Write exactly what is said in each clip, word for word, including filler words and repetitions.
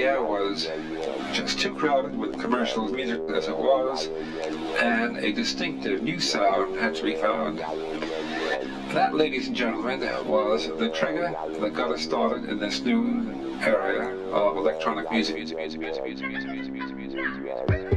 area was just too crowded with commercial music as it was, and a distinctive new sound had to be found. That, ladies and gentlemen, was the trigger that got us started in this new area of electronic music. music, music, music, music, music, music, music, music, music, music.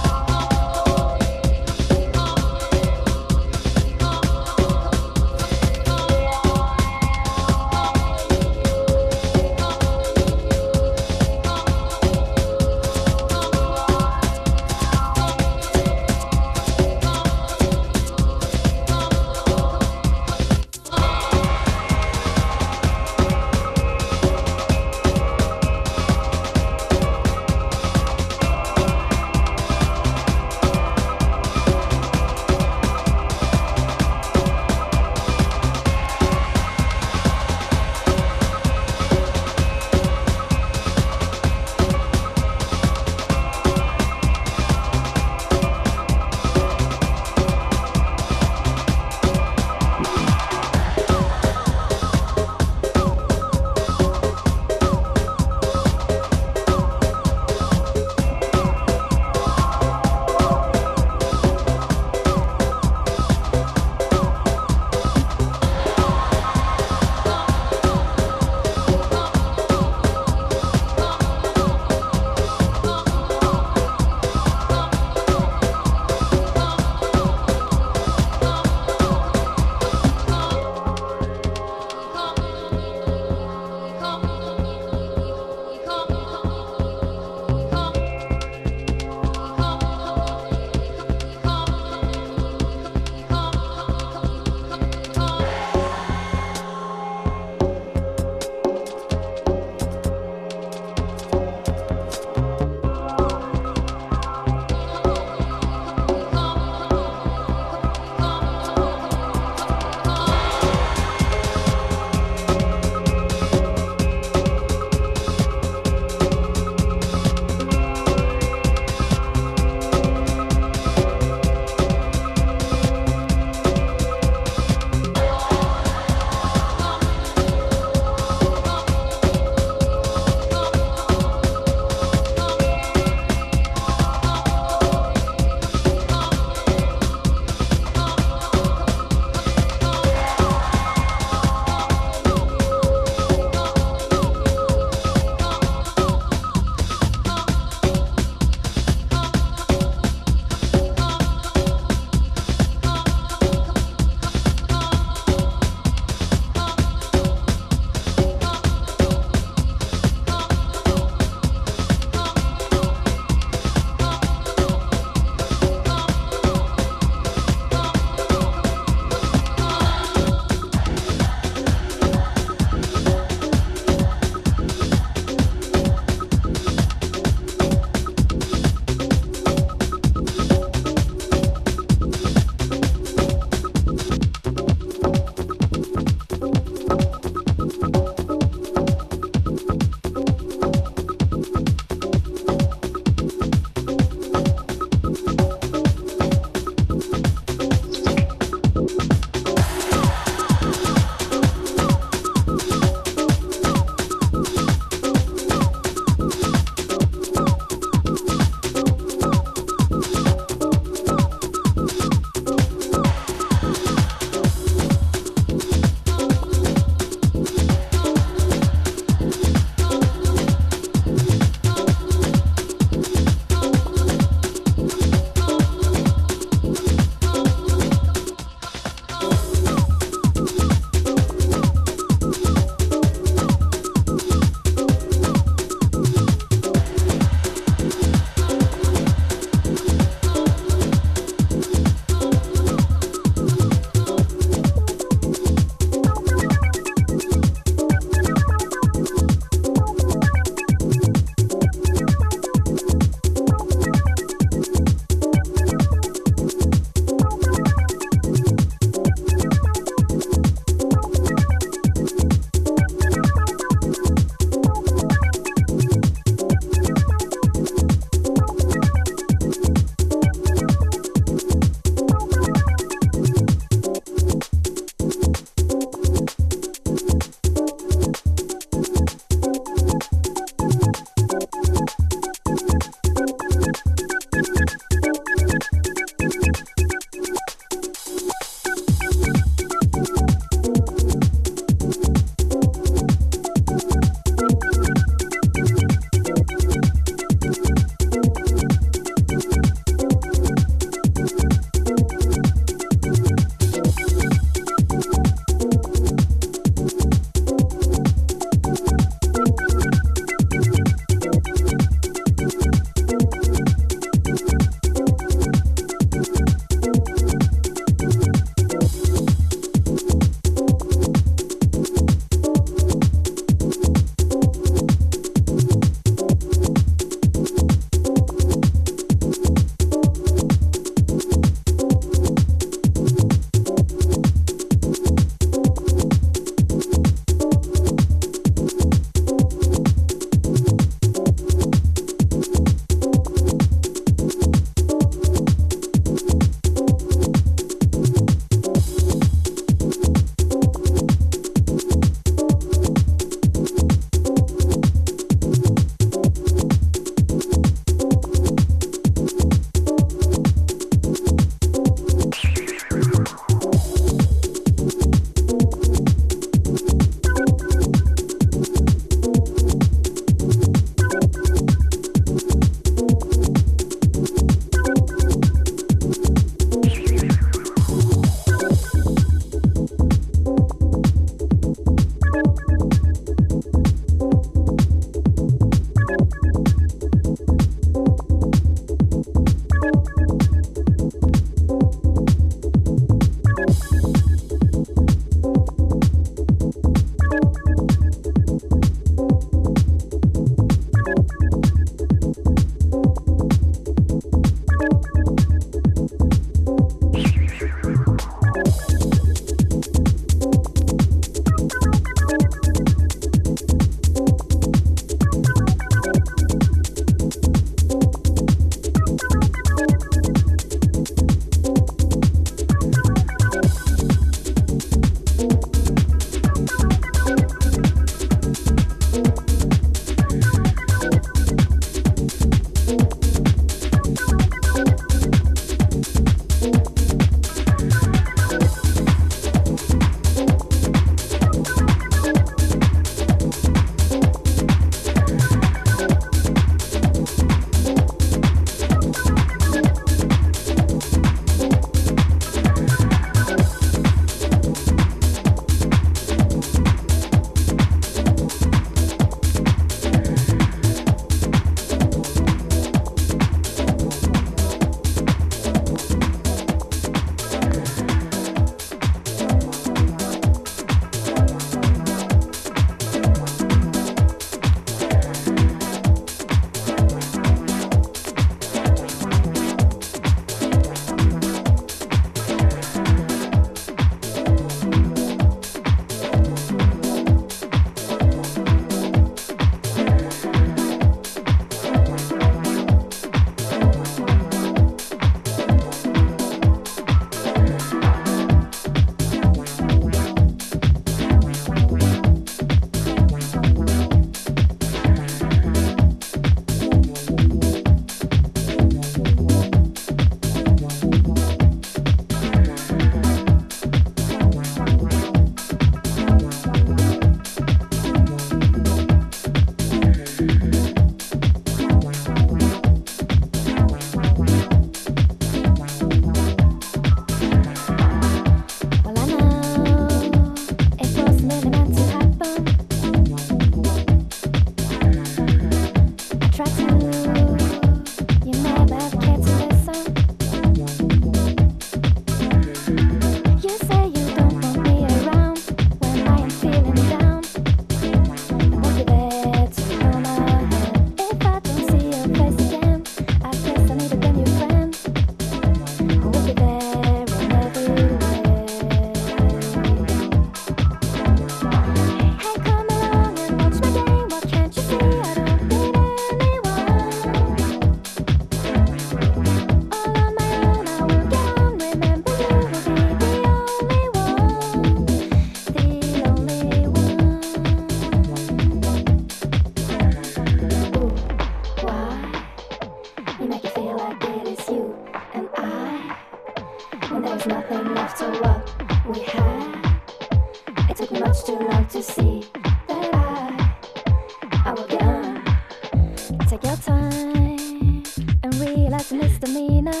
Take your time and realize a misdemeanor.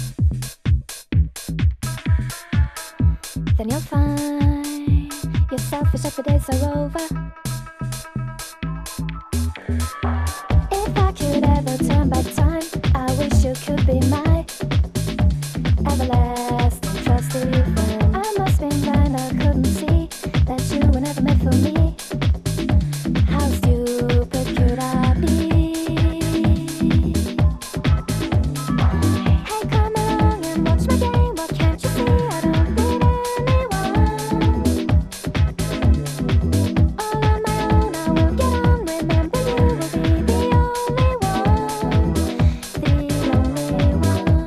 Then you'll find you're selfish if the days are over. If I could ever turn back time, I wish you could be my everlasting trusted friend. I must be blind, I couldn't see that you were never meant for me. How stupid could I be? Hey, come along and watch my game. What can't you see? I don't need anyone. All on my own, I will get on. Remember, you will be the only one, the only one.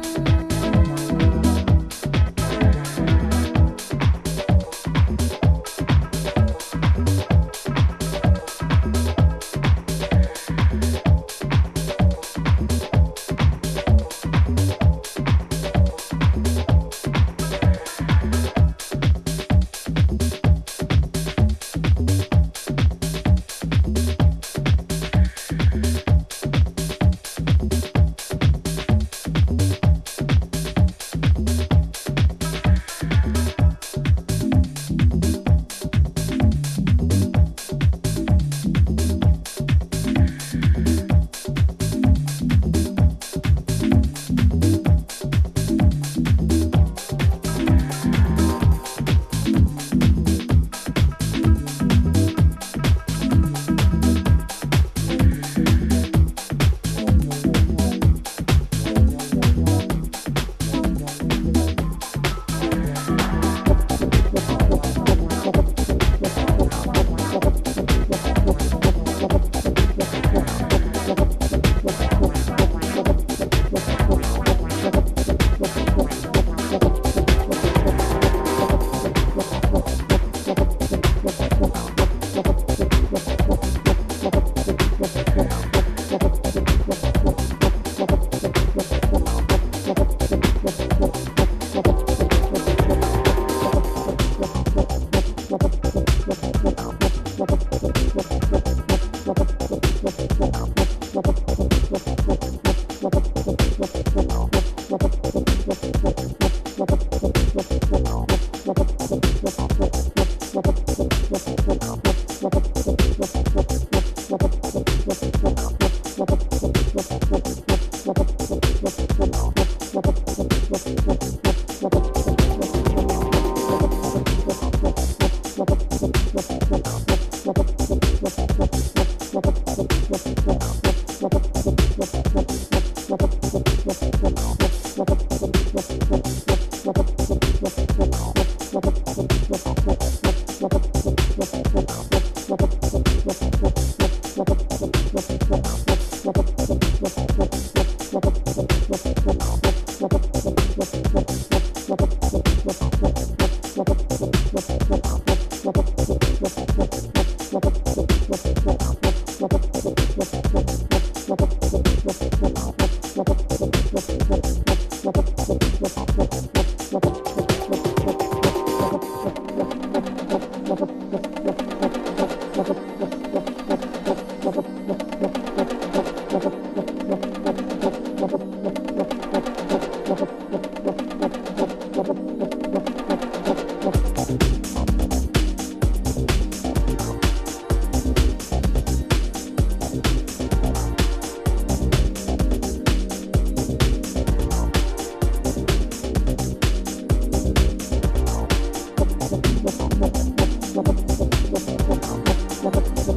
What?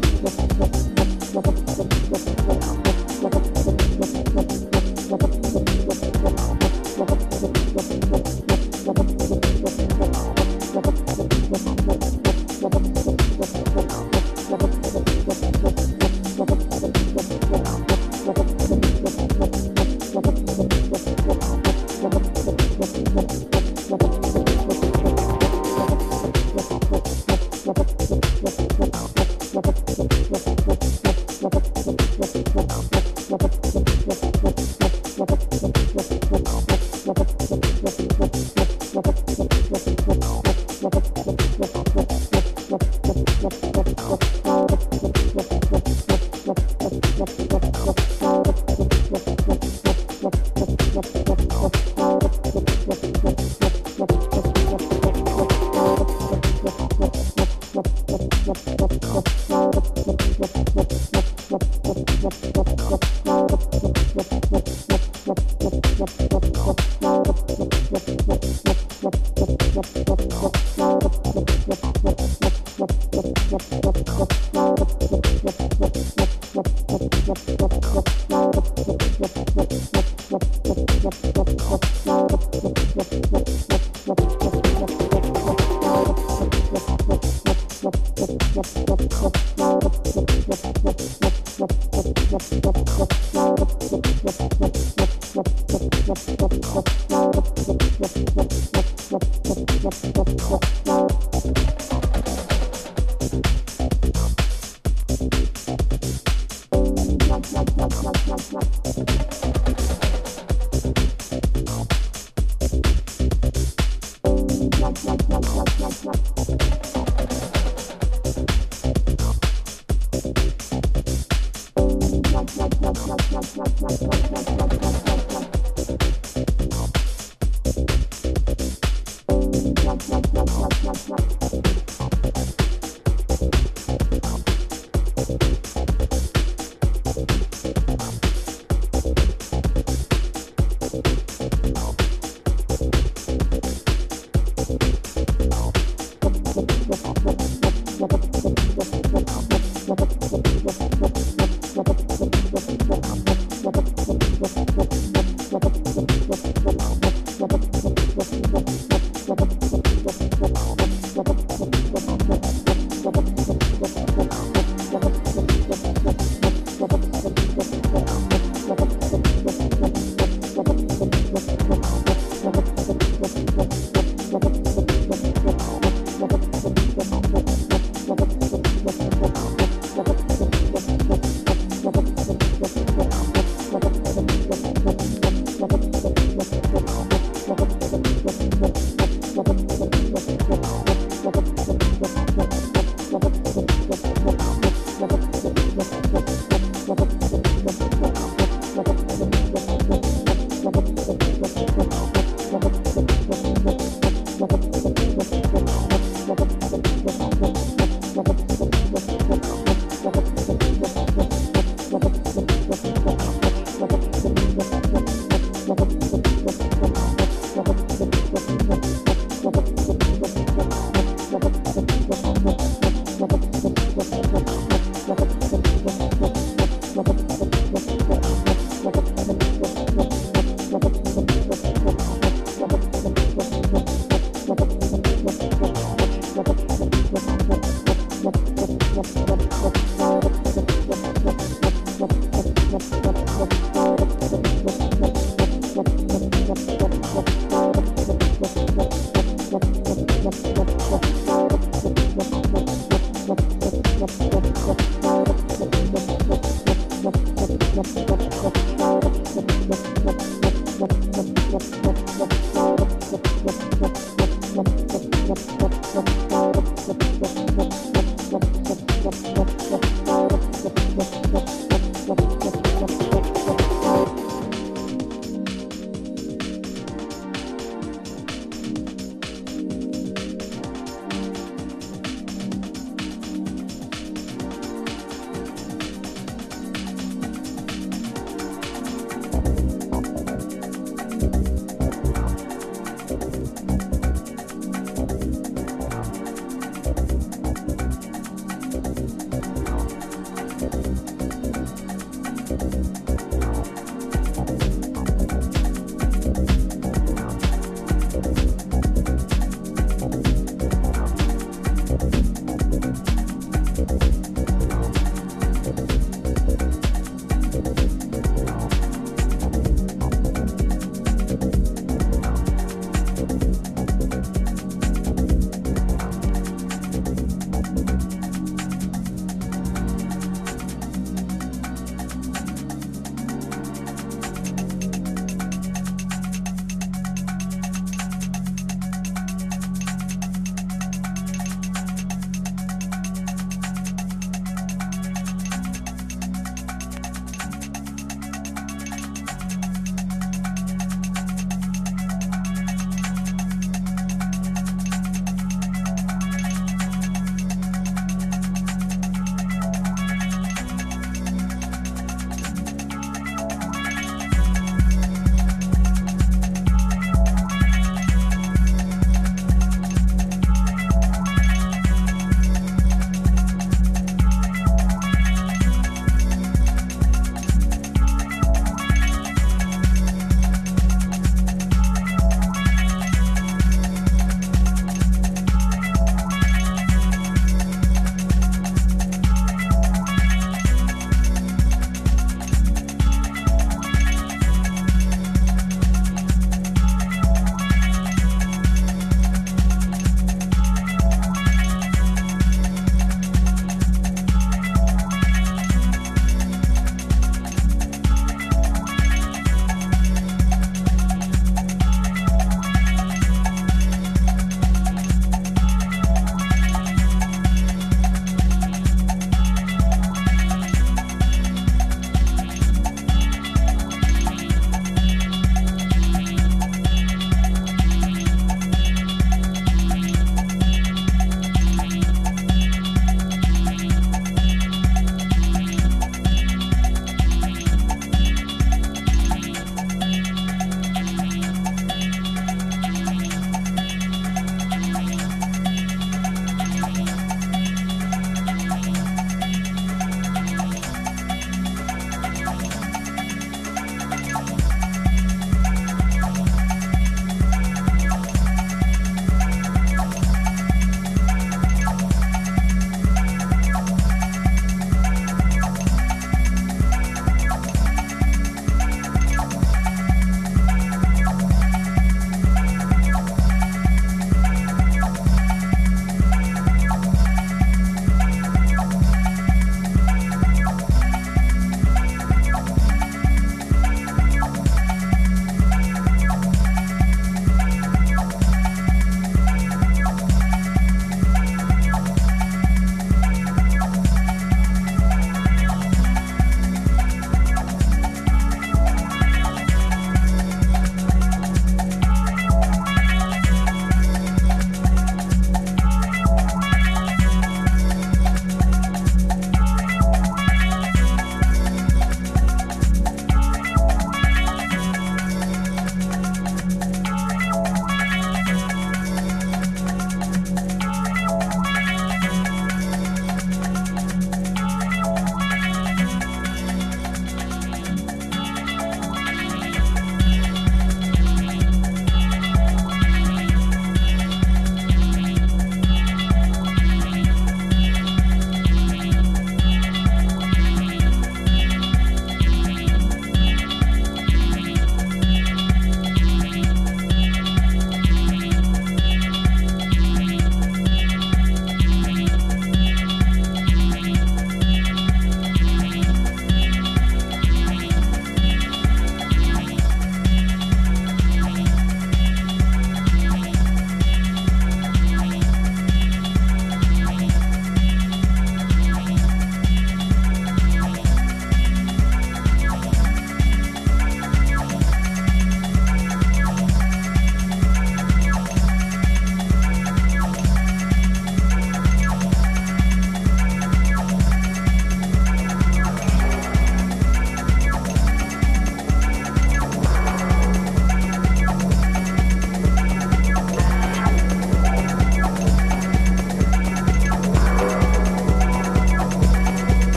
Thank you. Thank you.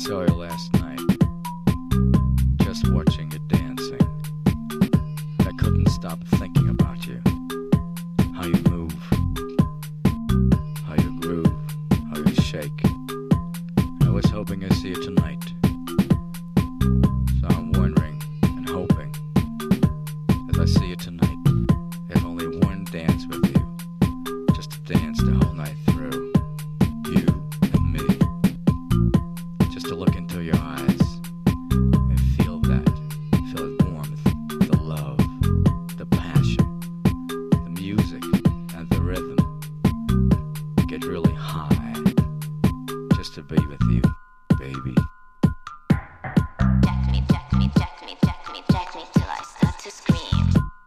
saw you last night, just watching you dancing. I couldn't stop thinking about you, how you move, how you groove, how you shake. I was hoping I'd see you tonight, so I'm wondering and hoping that I see you tonight, have only one dance with you, just to dance the whole night through, you and me, just to look into your eyes and feel that, feel the warmth, the love, the passion, the music and the rhythm, get really high, just to be with you, baby. Jack me, jack me, jack me, jack me, jack me till I start to scream.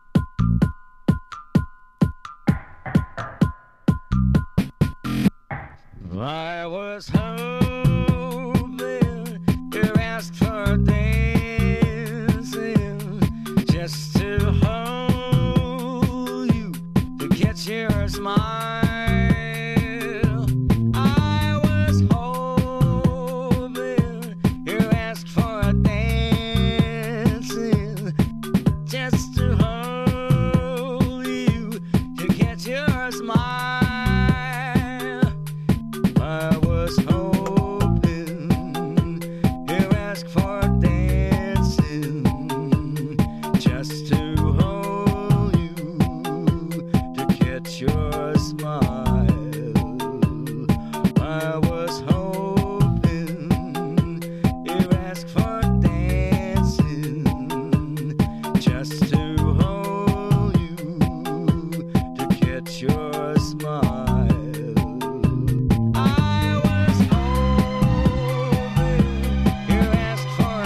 I was hoping you asked for dancing, just to hold you, to catch your smile. I was hoping you asked for dancing, just to hold you, to catch your smile. I was hoping you asked for dancing, just to hold you, to catch your smile. I was hoping you asked for dancing, just to hold you, to catch your smile. I was hoping you asked for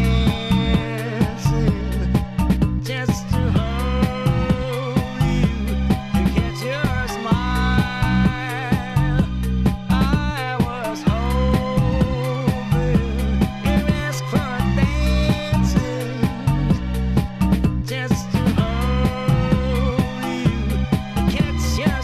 dancing, just to hold you, to catch your smile. I was hoping you asked for dancing, just to hold you, to catch your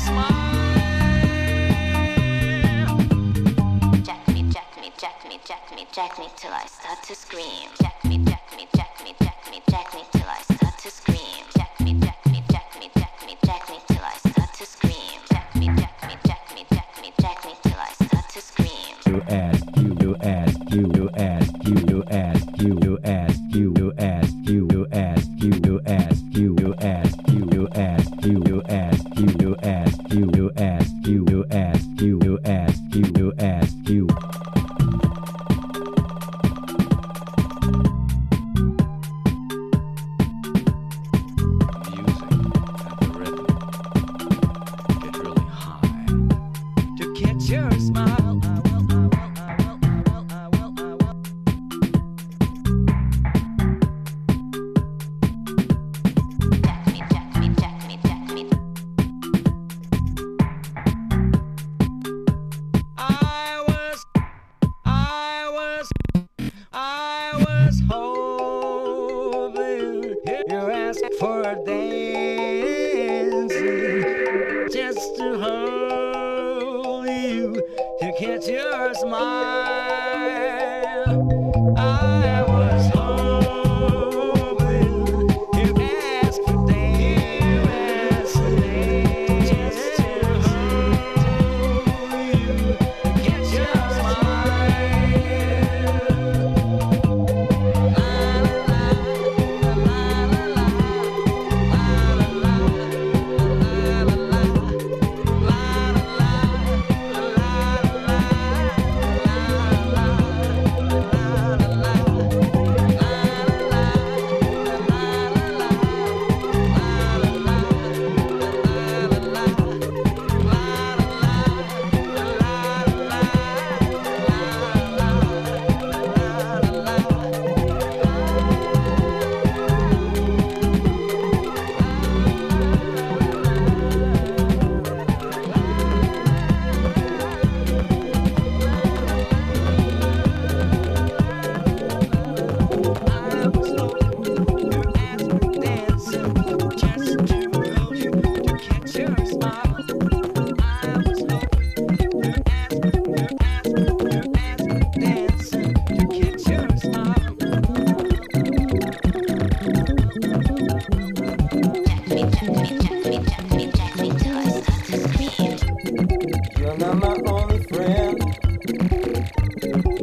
smile. Jack me, jack me, jack me, jack me, jack me till I start to scream. Jack me, jack me, jack me, jack me, jack me till I start to scream. Jack me, jack me, jack me, jack me, jack me till I start to scream. Jack me, jack me, jack me, jack me, jack me till I start to scream. You ask, you, you ask, you, you ask, you, you ask, you, you ask, you, you ask, you, you ask, you, you ask, you, you ask, you, you ask, you, you ask, you, you ask, you, you ask, you, you ask, you, you ask, you, you ask, you. Music and the rhythm get really high, to catch your smile. I will, I will, I will, I will, I will, I will. Jack me, jack me, jack me, jack me. I was, I was, I was hoping you asked for dancing, just to hold you, to catch your smile. I was hoping you asked for dancing, just to hold you, to catch your smile. La la la la la la la la la la la la la la la la.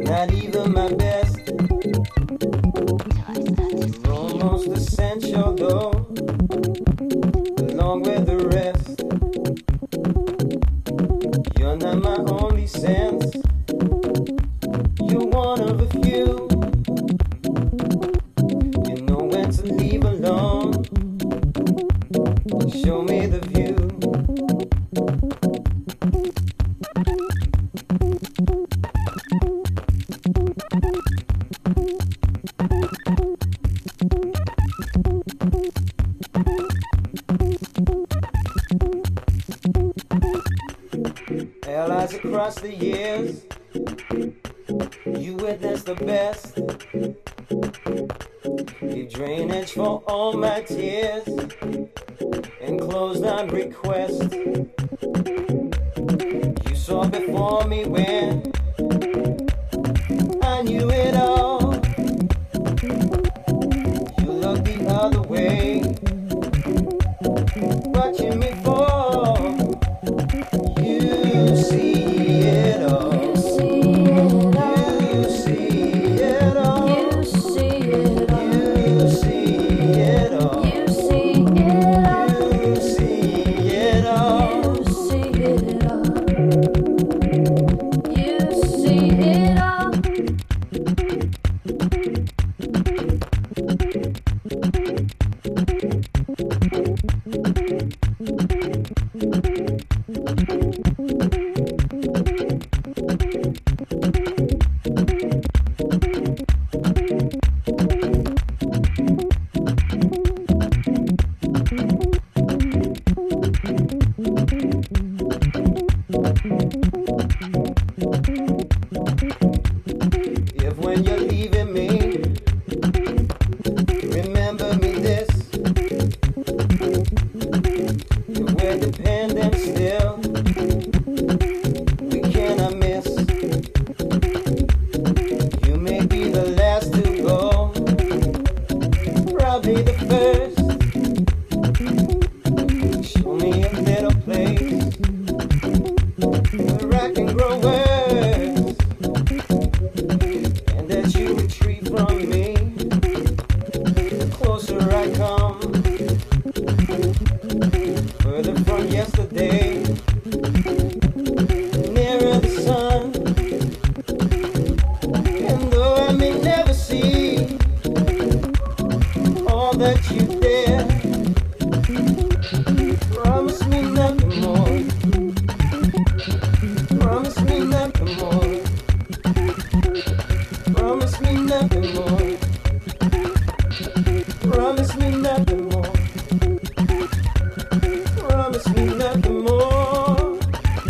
not even my best. You're almost essential though, along with the rest. You're not my only sense. You're one of a few. You know when to leave alone. Show me the view. Allies across the years, you witnessed the best. Gave drainage for all my tears and closed on request. You saw before me when I knew it all. You looked the other way, watching me fall. You see it all. You see it all. You see it all. You see it all. You see it all. You see it all. You see it all. You see it all. If when you're leaving me, remember me this. If we're dependent still, we cannot miss. You may be the last to go, probably the first. Show me a little place where I can grow words, and that you retreat from me. The closer I come, further from yesterday, nearer the sun. And though I may never see all that you did, promise me nothing more. Promise me nothing more. Promise me nothing more. Promise me nothing more. Promise me nothing more.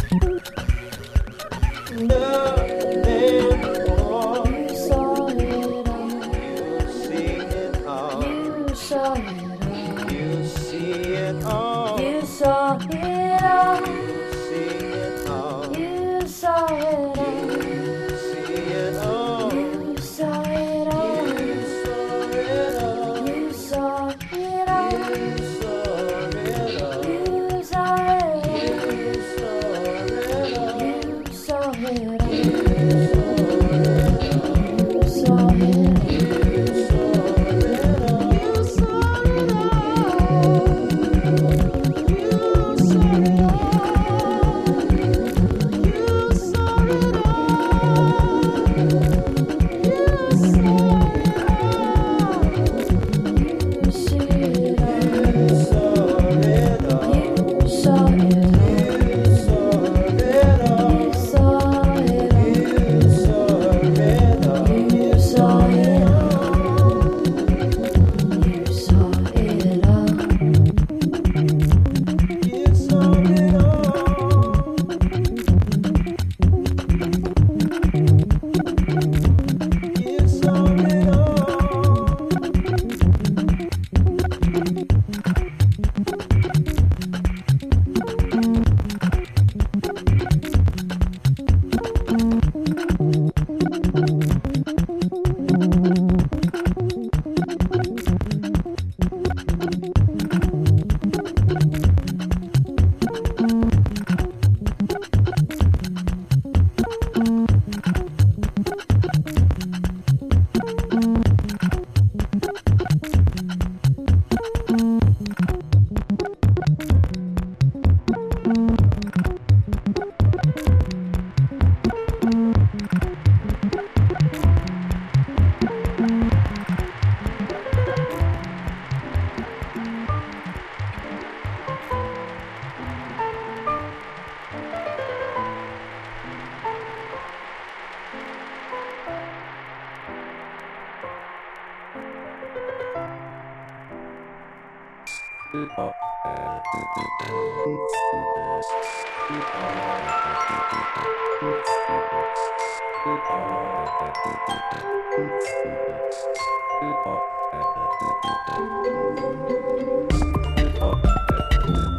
Nothing more. You saw it all. You see it all. You saw it all. You see it all. You saw it all. You see it all. You saw it all. You see it all. You saw it all. You saw it all. You saw it all. You saw it all. You saw it all. Oh.